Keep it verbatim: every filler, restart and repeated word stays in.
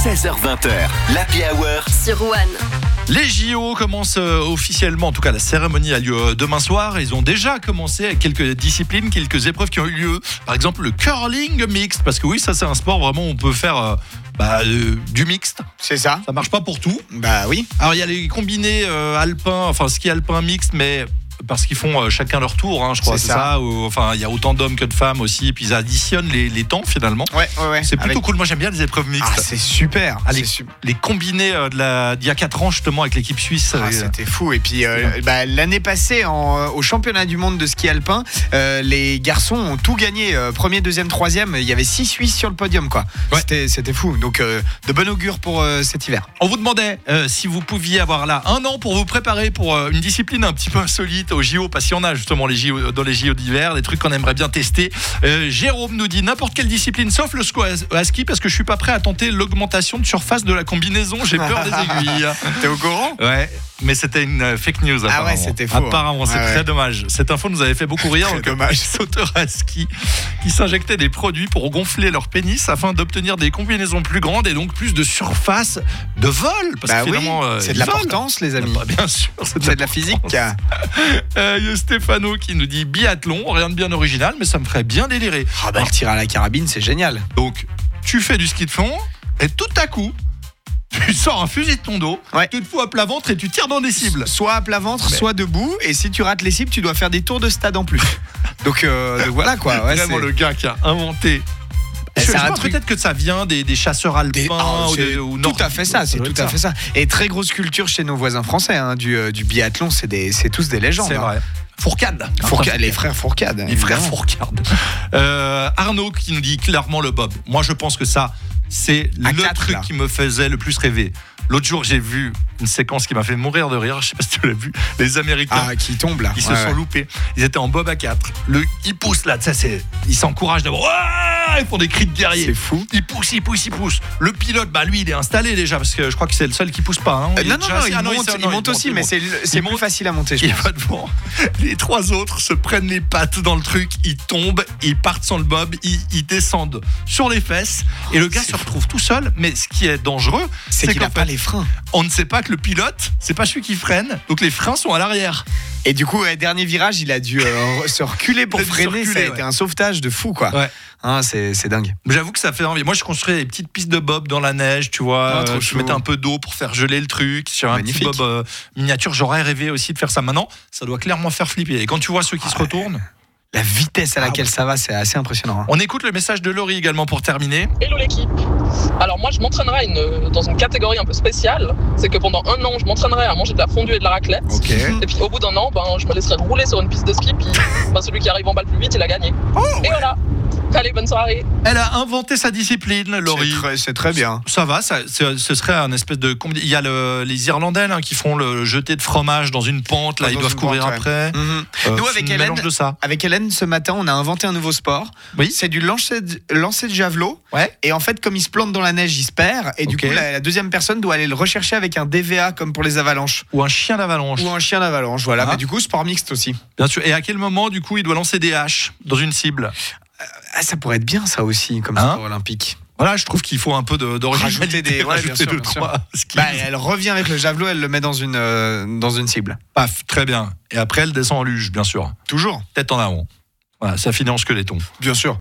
seize heures vingt, l'Happy Hour sur One. Les J O commencent officiellement, en tout cas la cérémonie a lieu demain soir. Ils ont déjà commencé avec quelques disciplines, quelques épreuves qui ont eu lieu. Par exemple le curling mixte, parce que oui, ça c'est un sport vraiment où on peut faire euh, bah, euh, du mixte. C'est ça. Ça marche pas pour tout. Bah oui. Alors il y a les combinés euh, alpins, enfin ski alpin mixte, mais parce qu'ils font euh, chacun leur tour, hein, je crois, c'est, c'est ça. ça. Ou, enfin, il y a autant d'hommes que de femmes aussi, puis ils additionnent les, les temps finalement. Ouais, ouais, ouais. C'est plutôt Avec... cool. Moi j'aime bien les épreuves mixtes. Ah, c'est super. Ah, les, c'est su... les combinés euh, de la, d'il y a quatre ans justement avec l'équipe suisse. Ah, et, c'était fou. Et puis euh, bah, l'année passée en, au championnat du monde de ski alpin, euh, les garçons ont tout gagné. Euh, premier, deuxième, troisième. Il y avait six Suisses sur le podium, quoi. Ouais. C'était, c'était fou. Donc euh, de bon augure pour euh, cet hiver. On vous demandait euh, si vous pouviez avoir là un an pour vous préparer pour euh, une discipline un petit peu insolite aux J O, parce qu'il y en a justement les J O, dans les J O d'hiver, des trucs qu'on aimerait bien tester. Euh, Jérôme nous dit n'importe quelle discipline sauf le squash à ski parce que je suis pas prêt à tenter l'augmentation de surface de la combinaison, j'ai peur des aiguilles. T'es au courant ? Ouais, mais c'était une euh, fake news apparemment. Ah ouais, c'était faux. Apparemment, c'est ah ouais. très dommage. Cette info nous avait fait beaucoup rire. Très donc, dommage. Sauteurs à ski qui s'injectaient des produits pour gonfler leur pénis afin d'obtenir des combinaisons plus grandes et donc plus de surface de vol. Parce Bah que oui, finalement, euh, c'est de ils volent. l'importance, les amis. Bah, bien sûr, c'est de, C'est de la physique. Euh, il y a Stéphano qui nous dit biathlon, rien de bien original, mais ça me ferait bien délirer. Ah bah, le tir à la carabine, c'est génial. Donc, tu fais du ski de fond et tout à coup, tu sors un fusil de ton dos, Ouais. tu te fous à plat ventre et tu tires dans des cibles. Soit à plat ventre, Mais- soit debout. Et si tu rates les cibles, tu dois faire des tours de stade en plus. donc, euh, donc voilà quoi. Ouais, Vraiment c'est... le gars qui a inventé. Eh, Je c'est sais un pas, truc- peut-être que ça vient des, des chasseurs alpins Des- oh, ou, c'est des, ou tout nordiques. à fait ça, c'est doit tout être à fait ça. Et très grosse culture chez nos voisins français, hein, du, euh, du biathlon, c'est, des, c'est tous des légendes. C'est hein. vrai. Fourcade. Fourcade, les frères Fourcade. Les frères évidemment. Fourcade. Euh, Arnaud qui nous dit clairement le bob. Moi je pense que ça, c'est À le quatre, truc là. qui me faisait le plus rêver. L'autre jour j'ai vu une séquence qui m'a fait mourir de rire. Je sais pas si tu l'as vu. Les Américains. Ah, qui tombe là. Ils se Ouais, sont ouais. loupés. Ils étaient en bob à quatre. Le, ils poussent là, tu sais, c'est, ils s'encouragent d'abord. Ouah, ils font des cris de guerrier. C'est fou. Il pousse, il pousse, il pousse. Le pilote, bah lui, il est installé déjà parce que je crois que c'est le seul qui pousse pas. Hein. Euh, Il est non, non, déjà non, assis. il, Ah monte, s'est- il monte aussi, il mais monte. c'est, c'est Il plus monte. facile à monter, je Il pense. va devant. Les trois autres se prennent les pattes dans le truc, ils tombent, ils partent sur le bob, ils, ils descendent sur les fesses et le gars C'est se retrouve tout seul. Mais ce qui est dangereux, C'est, c'est qu'il qu'en a pas fait, les freins. on ne sait pas que le pilote, c'est pas celui qui freine, donc les freins sont à l'arrière. Et du coup, ouais, dernier virage, il a dû euh, se reculer pour Il a dû se freiner. reculer, ça a ouais. été un sauvetage de fou, quoi. Ouais. Hein, c'est, c'est dingue. Mais j'avoue que ça fait envie. Moi, je construis des petites pistes de bob dans la neige, tu vois. Ah, trop Euh, je chou. mettais un peu d'eau pour faire geler le truc sur un Magnifique. petit bob euh, miniature. J'aurais rêvé aussi de faire ça maintenant. Ça doit clairement faire flipper. Et quand tu vois ceux qui se retournent, La vitesse à Ah, laquelle ouais. ça va, c'est assez impressionnant. Hein. on écoute le message de Laurie également pour terminer. Hello l'équipe. Alors moi je m'entraînerai à une, dans une catégorie un peu spéciale. C'est que pendant un an je m'entraînerai à manger de la fondue et de la raclette. Ok. Et puis au bout d'un an ben, je me laisserai rouler sur une piste de ski. Puis ben, celui qui arrive en bas le plus vite il a gagné. Et voilà. Allez bonne soirée. Elle a inventé sa discipline, C'est Laurie. très, c'est très bien. Ça va, ça, ce ce serait un espèce de. combi- Il y a le- les Irlandais là, qui font le jeté de fromage dans une pente, là, Dans ils doivent une courir pente, ouais. après. Mhm. Euh, Nous, c'est avec un Hélène- mélange de ça. Avec Hélène, ce matin, on a inventé un nouveau sport. Oui. C'est du lancer de, lancer de javelot. Ouais. Et en fait, comme il se plante dans la neige, il se perd. Et du Ok. coup, la, la deuxième personne doit aller le rechercher avec un D V A, comme pour les avalanches. Ou un chien d'avalanche. Ou un chien d'avalanche, voilà. Ah. Mais du coup, sport mixte aussi. Bien sûr. Et à quel moment, du coup, il doit lancer des haches dans une cible? Ah, ça pourrait être bien, ça aussi, comme Hein sport olympique. Voilà, je trouve qu'il faut un peu de, d'originalité, Rajouter des- ouais, rajouter bien sûr, deux, bien sûr. trois skills. Bah, elle revient avec le javelot, elle le met dans une, euh, dans une cible. Paf, très bien. Et après, elle descend en luge, bien sûr. Toujours. Tête en avant. Voilà, ça finit en squeletton. Bien sûr.